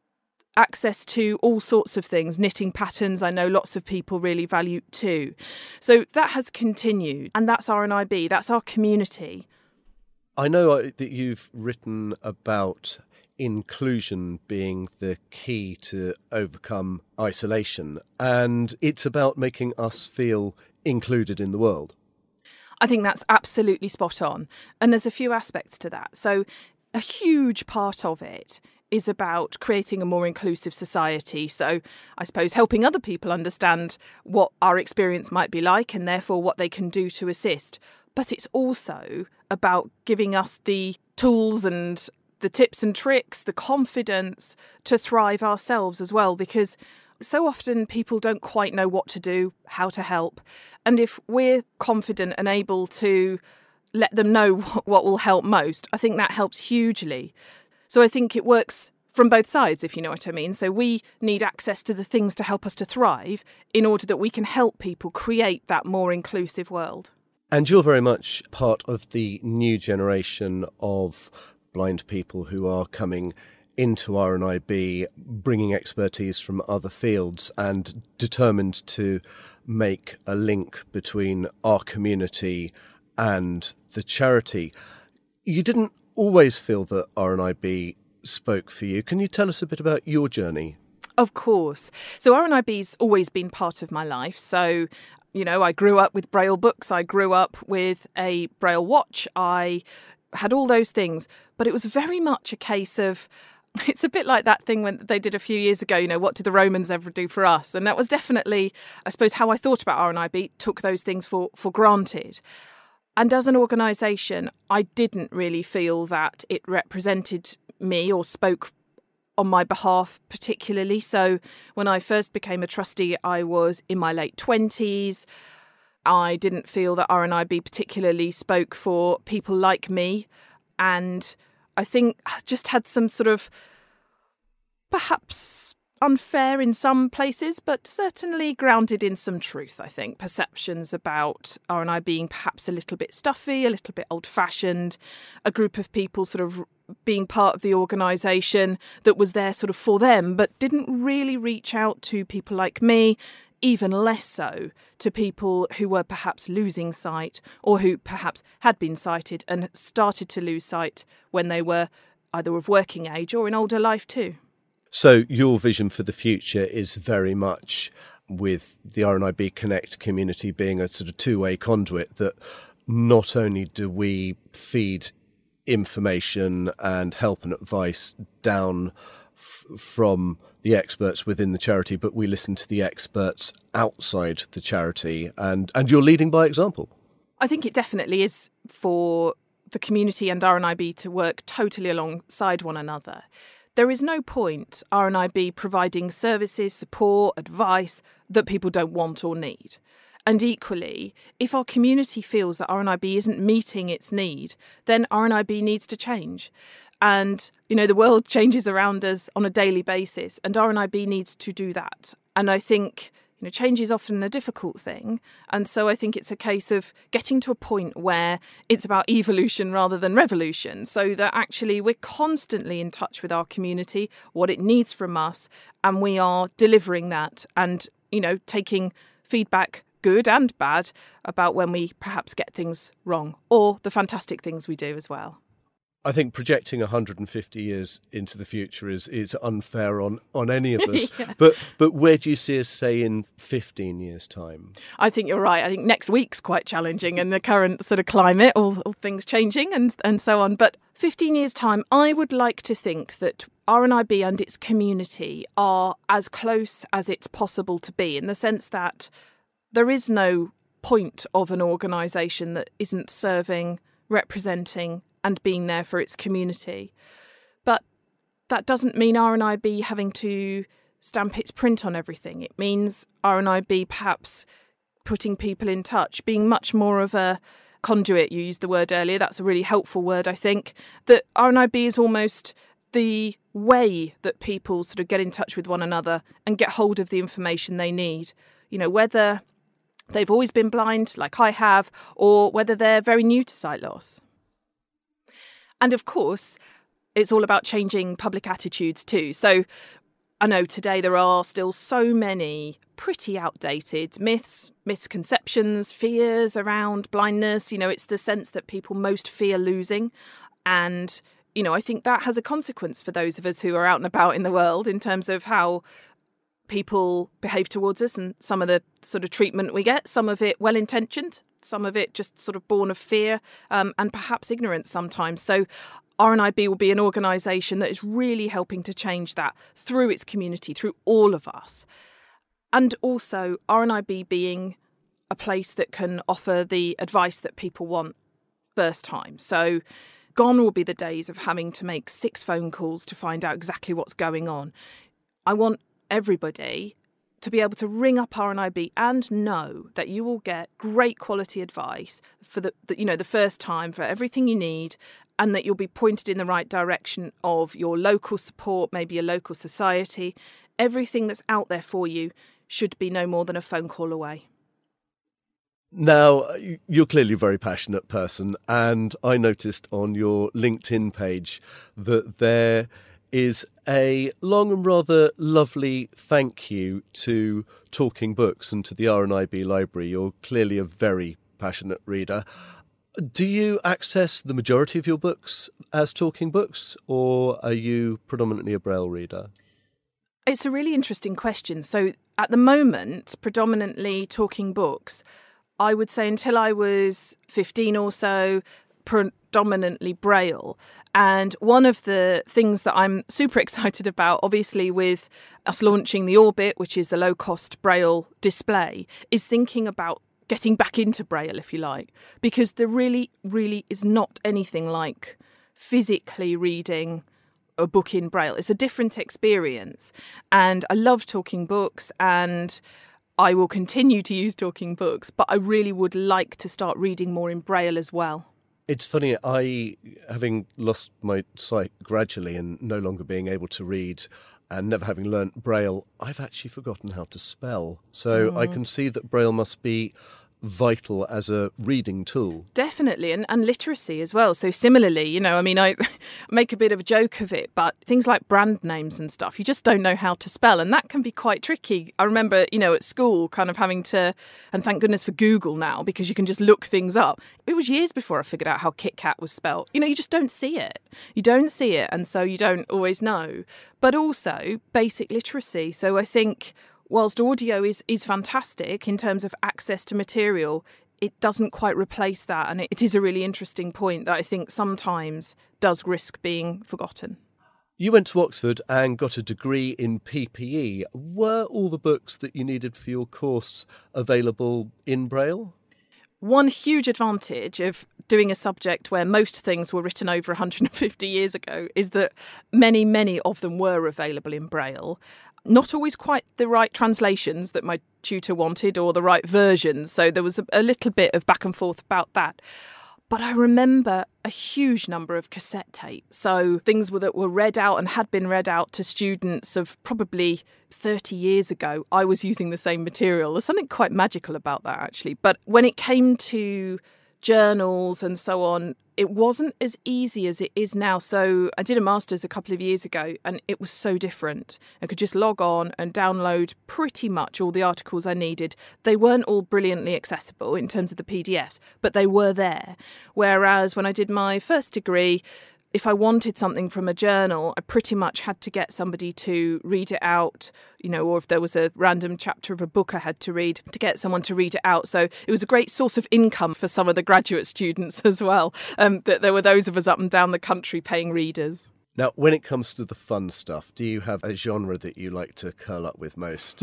Access to all sorts of things, knitting patterns, I know lots of people really value too. So that has continued, and that's R N I B, that's our community. I know that you've written about inclusion being the key to overcome isolation, and it's about making us feel included in the world. I think that's absolutely spot on, and there's a few aspects to that. So a huge part of it is about creating a more inclusive society. So I suppose helping other people understand what our experience might be like and therefore what they can do to assist. But it's also about giving us the tools and the tips and tricks, the confidence to thrive ourselves as well, because so often people don't quite know what to do, how to help. And if we're confident and able to let them know what will help most, I think that helps hugely. So I think it works from both sides, if you know what I mean. So we need access to the things to help us to thrive in order that we can help people create that more inclusive world. And you're very much part of the new generation of blind people who are coming into R N I B, bringing expertise from other fields and determined to make a link between our community and the charity. You didn't always feel that R N I B spoke for you. Can you tell us a bit about your journey? Of course. So R N I B's always been part of my life. So, you know, I grew up with Braille books. I grew up with a Braille watch. I had all those things. But it was very much a case of, it's a bit like that thing when they did a few years ago, you know, what did the Romans ever do for us? And that was definitely, I suppose, how I thought about R N I B, took those things for, for granted. And as an organisation, I didn't really feel that it represented me or spoke on my behalf particularly. So when I first became a trustee, I was in my late twenties. I didn't feel that R N I B particularly spoke for people like me. And I think I just had some sort of perhaps unfair in some places, but certainly grounded in some truth, I think. Perceptions about R N I being perhaps a little bit stuffy, a little bit old-fashioned, a group of people sort of being part of the organisation that was there sort of for them, but didn't really reach out to people like me even less so to people who were perhaps losing sight or who perhaps had been sighted and started to lose sight when they were either of working age or in older life too. So your vision for the future is very much with the R N I B Connect community being a sort of two-way conduit, that not only do we feed information and help and advice down f- from the experts within the charity, but we listen to the experts outside the charity, and, and you're leading by example. I think it definitely is for the community and R N I B to work totally alongside one another. There is no point R N I B providing services, support, advice that people don't want or need. And equally, if our community feels that R N I B isn't meeting its need, then R N I B needs to change. And, you know, the world changes around us on a daily basis, and R N I B needs to do that. And I think, you know, change is often a difficult thing. And so I think it's a case of getting to a point where it's about evolution rather than revolution, so that actually we're constantly in touch with our community, what it needs from us, and we are delivering that and, you know, taking feedback, good and bad, about when we perhaps get things wrong, or the fantastic things we do as well. I think projecting one hundred fifty years into the future is, is unfair on, on any of us. yeah. But but where do you see us, say, in fifteen years' time? I think you're right. I think next week's quite challenging in the current sort of climate, all, all things changing and, and so on. But fifteen years' time, I would like to think that R N I B and its community are as close as it's possible to be, in the sense that there is no point of an organisation that isn't serving, representing and being there for its community. But that doesn't mean R N I B having to stamp its print on everything. It means R N I B perhaps putting people in touch, being much more of a conduit. You used the word earlier. That's a really helpful word, I think. That R N I B is almost the way that people sort of get in touch with one another and get hold of the information they need. You know, whether they've always been blind, like I have, or whether they're very new to sight loss. And of course, it's all about changing public attitudes too. So I know today there are still so many pretty outdated myths, misconceptions, fears around blindness. You know, it's the sense that people most fear losing. And, you know, I think that has a consequence for those of us who are out and about in the world in terms of how people behave towards us and some of the sort of treatment we get, some of it well-intentioned, some of it just sort of born of fear um, and perhaps ignorance sometimes. So R N I B will be an organisation that is really helping to change that through its community, through all of us. And also R N I B being a place that can offer the advice that people want first time. So gone will be the days of having to make six phone calls to find out exactly what's going on. I want everybody to be able to ring up R N I B and know that you will get great quality advice for the, the you know the first time, for everything you need, and that you'll be pointed in the right direction of your local support, maybe a local society. Everything that's out there for you should be no more than a phone call away. Now, you're clearly a very passionate person, and I noticed on your LinkedIn page that there is a long and rather lovely thank you to Talking Books and to the R N I B Library. You're clearly a very passionate reader. Do you access the majority of your books as Talking Books, or are you predominantly a Braille reader? It's a really interesting question. So at the moment, predominantly Talking Books. I would say until I was fifteen or so, predominantly Braille. And one of the things that I'm super excited about, obviously with us launching the Orbit, which is the low-cost Braille display, is thinking about getting back into Braille, if you like, because there really, really is not anything like physically reading a book in Braille. It's a different experience. And I love Talking Books, and I will continue to use Talking Books, but I really would like to start reading more in Braille as well. It's funny, I, having lost my sight gradually and no longer being able to read and never having learnt Braille, I've actually forgotten how to spell. So mm. I can see that Braille must be vital as a reading tool. Definitely, and, and literacy as well. So similarly, you know, I mean, I make a bit of a joke of it, but things like brand names and stuff, you just don't know how to spell, and that can be quite tricky. I remember, you know, at school kind of having to, and thank goodness for Google now, because you can just look things up. It was years before I figured out how Kit Kat was spelled. You know, you just don't see it. You don't see it, and so you don't always know. But also basic literacy. So I think whilst audio is, is fantastic in terms of access to material, it doesn't quite replace that. And it, it is a really interesting point that I think sometimes does risk being forgotten. You went to Oxford and got a degree in P P E. Were all the books that you needed for your course available in Braille? One huge advantage of doing a subject where most things were written over one hundred fifty years ago is that many, many of them were available in Braille. Not always quite the right translations that my tutor wanted or the right versions. So there was a, a little bit of back and forth about that. But I remember a huge number of cassette tapes. So things were, that were read out and had been read out to students of probably thirty years ago. I was using the same material. There's something quite magical about that, actually. But when it came to journals and so on, it wasn't as easy as it is now. So I did a master's a couple of years ago and it was so different. I could just log on and download pretty much all the articles I needed. They weren't all brilliantly accessible in terms of the P D Fs, but they were there. Whereas when I did my first degree, if I wanted something from a journal, I pretty much had to get somebody to read it out, you know, or if there was a random chapter of a book I had to read, to get someone to read it out. So it was a great source of income for some of the graduate students as well, um, that there were those of us up and down the country paying readers. Now, when it comes to the fun stuff, do you have a genre that you like to curl up with most?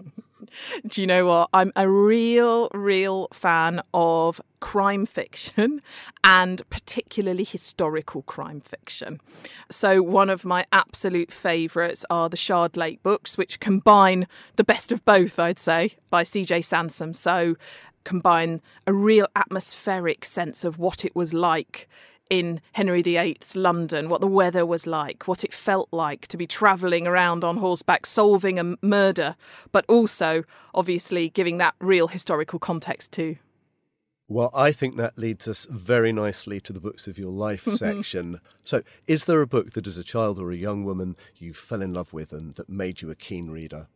Do you know what? I'm a real, real fan of crime fiction and particularly historical crime fiction. So one of my absolute favourites are the Shard Lake books, which combine the best of both, I'd say, by C J Sansom. So combine a real atmospheric sense of what it was like in Henry the Eighth's London, what the weather was like, what it felt like to be travelling around on horseback, solving a murder, but also, obviously, giving that real historical context too. Well, I think that leads us very nicely to the Books of Your Life section. So, is there a book that as a child or a young woman you fell in love with and that made you a keen reader?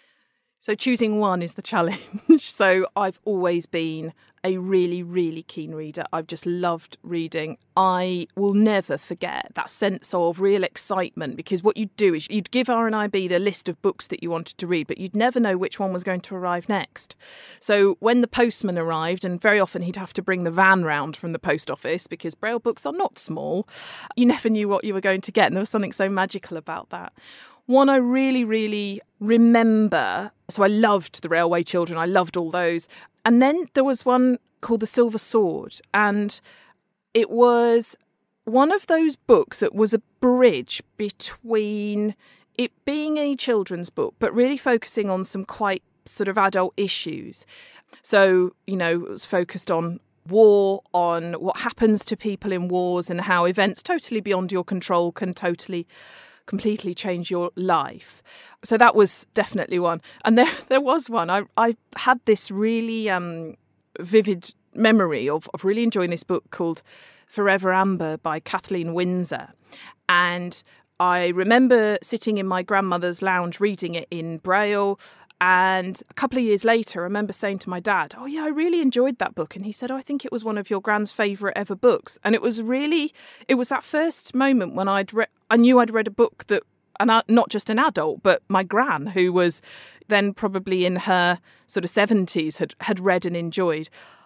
So choosing one is the challenge. So I've always been a really, really keen reader. I've just loved reading. I will never forget that sense of real excitement, because what you'd do is you'd give R N I B the list of books that you wanted to read, but you'd never know which one was going to arrive next. So when the postman arrived, and very often he'd have to bring the van round from the post office because Braille books are not small, you never knew what you were going to get, and there was something so magical about that. One I really, really remember, so I loved The Railway Children, I loved all those. And then there was one called The Silver Sword, and it was one of those books that was a bridge between it being a children's book, but really focusing on some quite sort of adult issues. So, you know, it was focused on war, on what happens to people in wars and how events totally beyond your control can totally completely change your life. So that was definitely one. And there there was one. I I had this really um, vivid memory of, of really enjoying this book called Forever Amber by Kathleen Windsor. And I remember sitting in my grandmother's lounge reading it in Braille. And a couple of years later, I remember saying to my dad, oh, yeah, I really enjoyed that book. And he said, oh, I think it was one of your grand's favourite ever books. And it was really, it was that first moment when I'd re- I knew I'd read a book that, and not just an adult, but my gran, who was then probably in her sort of seventies, had, had read and enjoyed.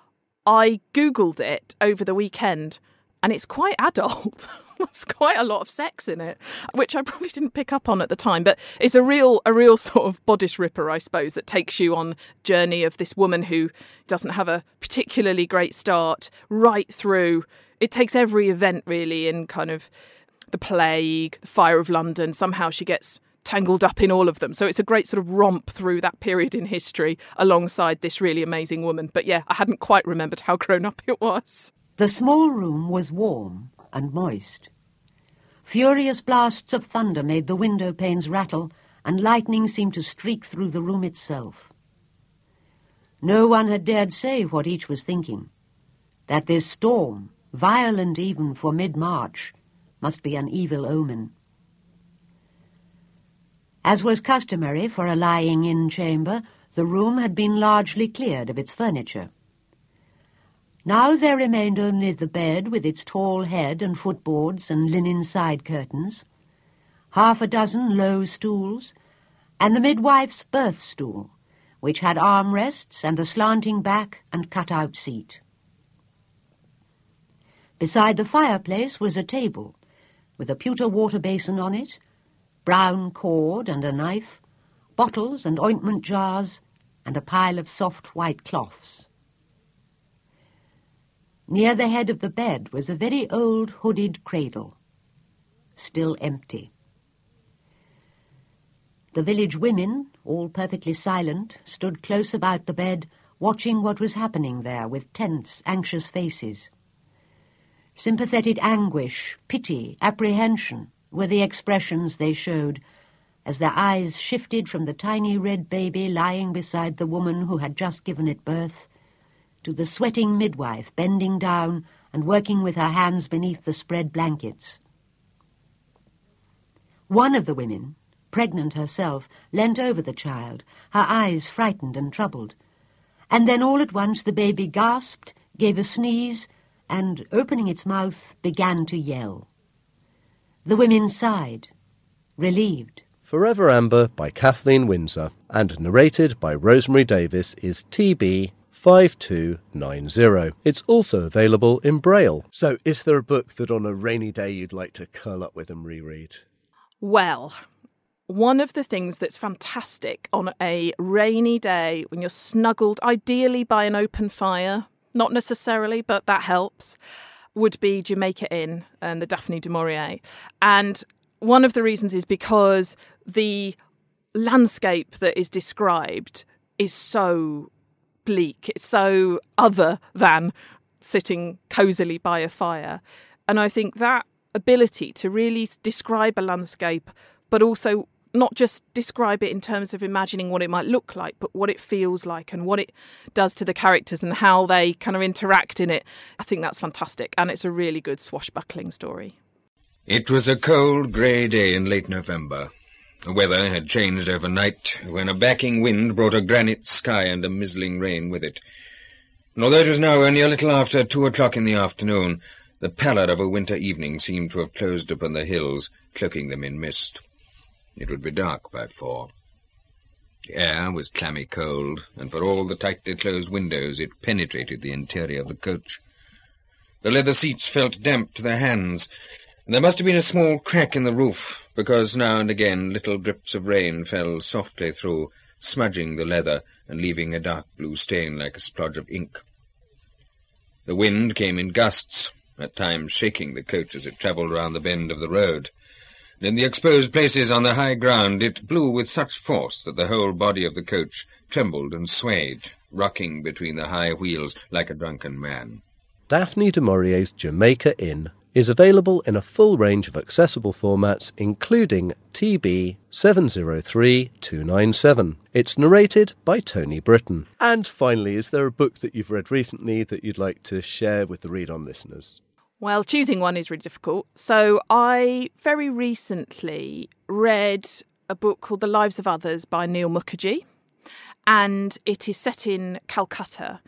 I Googled it over the weekend, and it's quite adult. There's quite a lot of sex in it, which I probably didn't pick up on at the time. But it's a real, a real sort of bodice ripper, I suppose, that takes you on journey of this woman who doesn't have a particularly great start right through. It takes every event really in kind of the plague, the fire of London. Somehow she gets tangled up in all of them. So it's a great sort of romp through that period in history alongside this really amazing woman. But yeah, I hadn't quite remembered how grown up it was. The small room was warm and moist. Furious blasts of thunder made the window panes rattle, and lightning seemed to streak through the room itself. No one had dared say what each was thinking. That this storm, violent even for mid-March, must be an evil omen. As was customary for a lying-in chamber, the room had been largely cleared of its furniture. Now there remained only the bed with its tall head and footboards and linen side curtains, half a dozen low stools, and the midwife's birth stool, which had armrests and a slanting back and cut-out seat. Beside the fireplace was a table, with a pewter water basin on it, brown cord and a knife, bottles and ointment jars, and a pile of soft white cloths. Near the head of the bed was a very old hooded cradle, still empty. The village women, all perfectly silent, stood close about the bed, watching what was happening there with tense, anxious faces. Sympathetic anguish, pity, apprehension were the expressions they showed as their eyes shifted from the tiny red baby lying beside the woman who had just given it birth to the sweating midwife bending down and working with her hands beneath the spread blankets. One of the women, pregnant herself, leant over the child, her eyes frightened and troubled. And then all at once the baby gasped, gave a sneeze, and, opening its mouth, began to yell. The women sighed, relieved. Forever Amber by Kathleen Windsor and narrated by Rosemary Davis is T B five two nine zero. It's also available in Braille. So is there a book that on a rainy day you'd like to curl up with and reread? Well, one of the things that's fantastic on a rainy day when you're snuggled, ideally by an open fire, not necessarily, but that helps, would be Jamaica Inn and the Daphne du Maurier. And one of the reasons is because the landscape that is described is so bleak. It's so other than sitting cosily by a fire. And I think that ability to really describe a landscape, but also not just describe it in terms of imagining what it might look like, but what it feels like and what it does to the characters and how they kind of interact in it. I think that's fantastic. And it's a really good swashbuckling story. It was a cold, grey day in late November. The weather had changed overnight when a backing wind brought a granite sky and a mizzling rain with it. And although it was now only a little after two o'clock in the afternoon, the pallor of a winter evening seemed to have closed upon the hills, cloaking them in mist. It would be dark by four. The air was clammy cold, and for all the tightly closed windows it penetrated the interior of the coach. The leather seats felt damp to the hands, and there must have been a small crack in the roof, because now and again little drips of rain fell softly through, smudging the leather and leaving a dark blue stain like a splodge of ink. The wind came in gusts, at times shaking the coach as it travelled round the bend of the road. And in the exposed places on the high ground it blew with such force that the whole body of the coach trembled and swayed, rocking between the high wheels like a drunken man. Daphne du Maurier's Jamaica Inn is available in a full range of accessible formats, including T B seven zero three two nine seven. It's narrated by Tony Britton. And finally, is there a book that you've read recently that you'd like to share with the Read On listeners? Well, choosing one is really difficult. So I very recently read a book called The Lives of Others by Neil Mukherjee, and it is set in Calcutta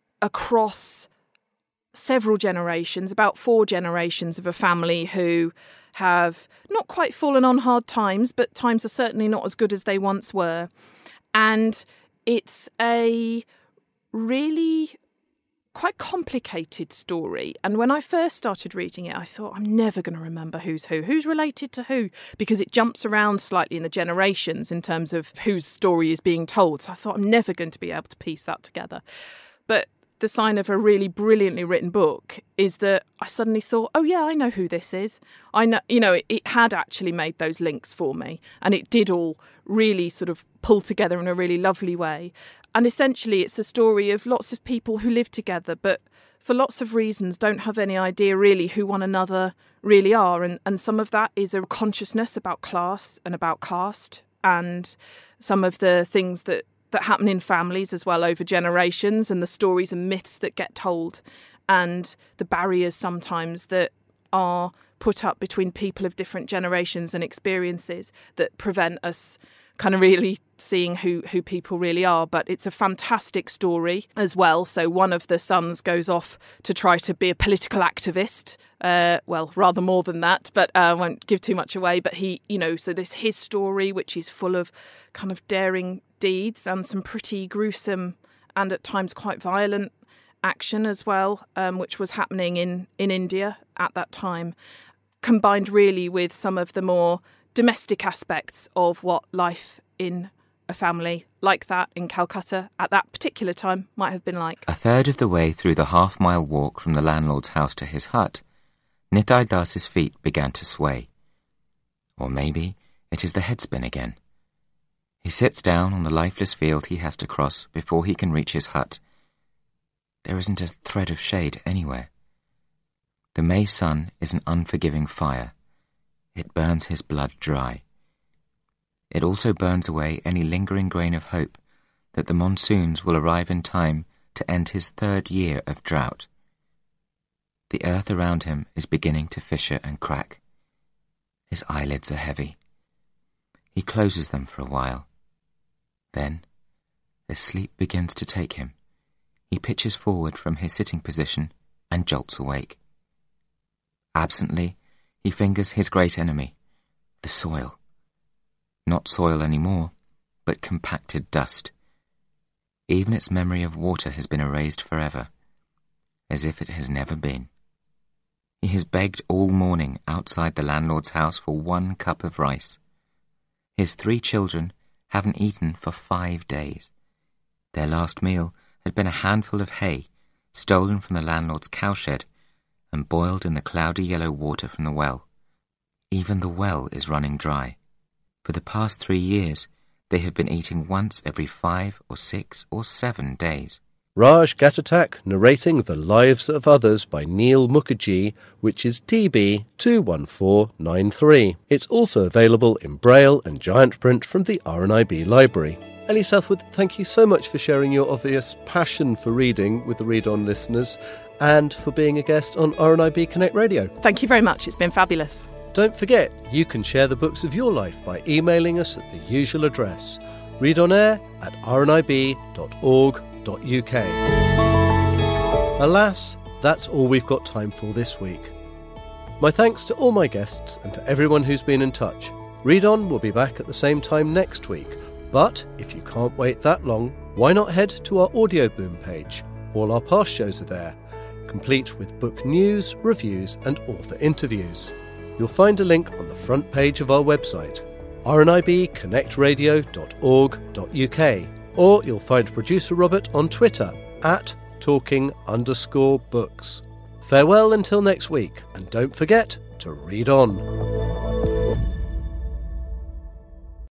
across several generations, about four generations of a family who have not quite fallen on hard times, but times are certainly not as good as they once were. And it's a really quite complicated story. And when I first started reading it, I thought, I'm never going to remember who's who. Who's related to who? Because it jumps around slightly in the generations in terms of whose story is being told. So I thought, I'm never going to be able to piece that together. But the sign of a really brilliantly written book is that I suddenly thought, oh yeah, I know who this is. I know, you know, it, it had actually made those links for me, and it did all really sort of pull together in a really lovely way. And essentially it's a story of lots of people who live together, but for lots of reasons don't have any idea really who one another really are. And, and some of that is a consciousness about class and about caste, and some of the things that that happen in families as well over generations, and the stories and myths that get told, and the barriers sometimes that are put up between people of different generations and experiences that prevent us kind of really seeing who, who people really are. But it's a fantastic story as well. So one of the sons goes off to try to be a political activist. Uh, well, rather more than that, but I uh, won't give too much away. But he, you know, so this his story, which is full of kind of daring deeds and some pretty gruesome and at times quite violent action as well, um, which was happening in, in India at that time, combined really with some of the more domestic aspects of what life in a family like that in Calcutta at that particular time might have been like. A third of the way through the half-mile walk from the landlord's house to his hut, Nitai Das's feet began to sway. Or maybe it is the headspin again. He sits down on the lifeless field he has to cross before he can reach his hut. There isn't a thread of shade anywhere. The May sun is an unforgiving fire. It burns his blood dry. It also burns away any lingering grain of hope that the monsoons will arrive in time to end his third year of drought. The earth around him is beginning to fissure and crack. His eyelids are heavy. He closes them for a while. Then, as sleep begins to take him, he pitches forward from his sitting position and jolts awake. Absently, he fingers his great enemy, the soil. Not soil anymore, but compacted dust. Even its memory of water has been erased forever, as if it has never been. He has begged all morning outside the landlord's house for one cup of rice. His three children haven't eaten for five days. Their last meal had been a handful of hay stolen from the landlord's cowshed and boiled in the cloudy yellow water from the well. Even the well is running dry. For the past three years, they have been eating once every five or six or seven days. Raj Gatatak narrating The Lives of Others by Neil Mukherjee, which is T B two one four nine three. It's also available in Braille and giant print from the R N I B library. Ellie Southwood, thank you so much for sharing your obvious passion for reading with the Read On listeners and for being a guest on R N I B Connect Radio. Thank you very much. It's been fabulous. Don't forget, you can share the books of your life by emailing us at the usual address, readonair at r n i b dot org dot u k. Alas, that's all we've got time for this week. My thanks to all my guests and to everyone who's been in touch. Read On will be back at the same time next week, but if you can't wait that long, why not head to our Audio Boom page? All our past shows are there, complete with book news, reviews and author interviews. You'll find a link on the front page of our website, r n i b connect radio dot org dot u k, or you'll find producer Robert on Twitter at talking underscore books. Farewell until next week, and don't forget to read on.